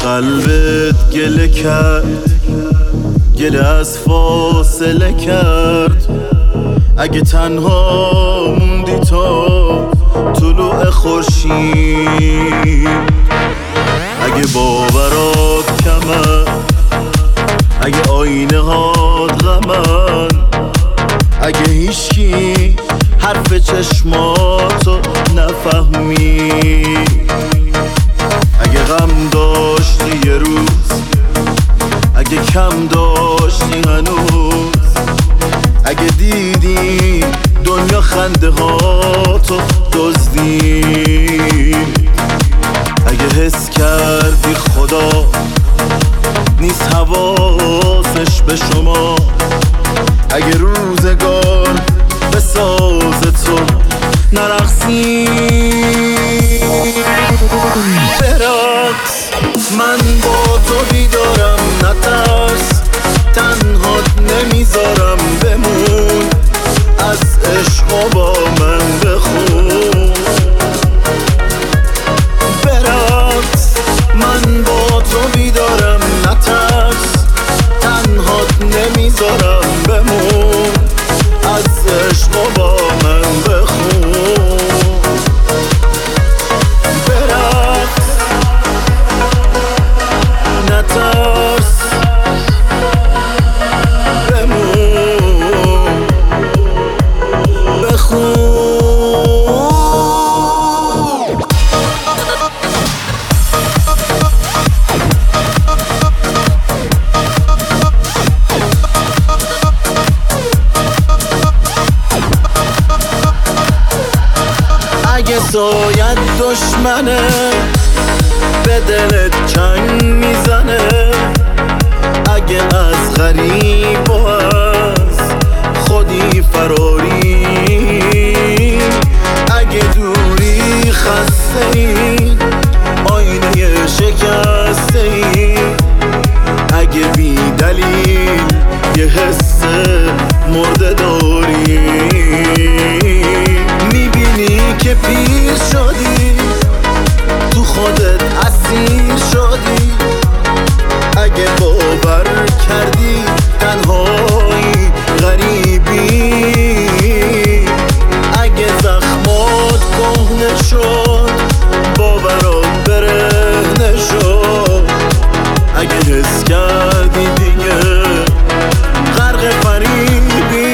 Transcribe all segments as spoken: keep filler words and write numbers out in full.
قلبت گله کرد، گله از فاصله کرد. اگه تنها موندی تا طلوع خورشید، اگه باورات کمه، اگه آینه هات غمن، اگه هیچکی حرف چشماتو نفهمید، اگه غم داشتی یه روز، اگه کم داشتی هنوز، اگه دیدی دنیا خنده هاتو دزدید، اگه حس کردی خدا نیست حواسش به شما، اگه روزگار به ساز تو نرقصی. برقص من با تو بیدارم، نترس تنهات نمیذارم، بمون از عشق و با من بخون. برقص من با تو بیدارم، نترس تنهات نمیذارم، بمون از عشق و با من بخون. برقص نترس بمون بخون. اگه سایت دشمنه به دلت چنگ میزنه، اگه از غریب و از خودی فراری، اگه دوری خسته ای آینه شکسته ای، اگه بی دلیل یه حس مرده داری، میبینی که پیر شدی تو خودت اسیر شدی، اگه باور کردی تنهایی غریبی، اگه زخمات کهنه شد باورات برهنه شد، اگه حس کردی دیگه غرق فریبی.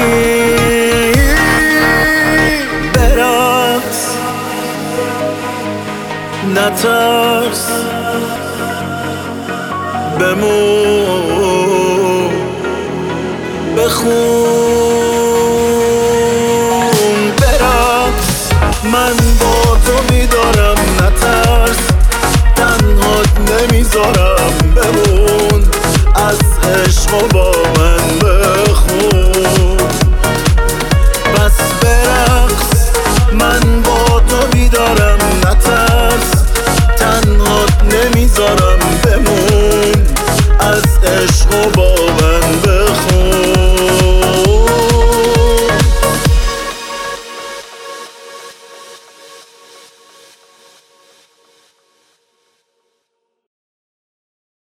برقص نترس بمون بخون.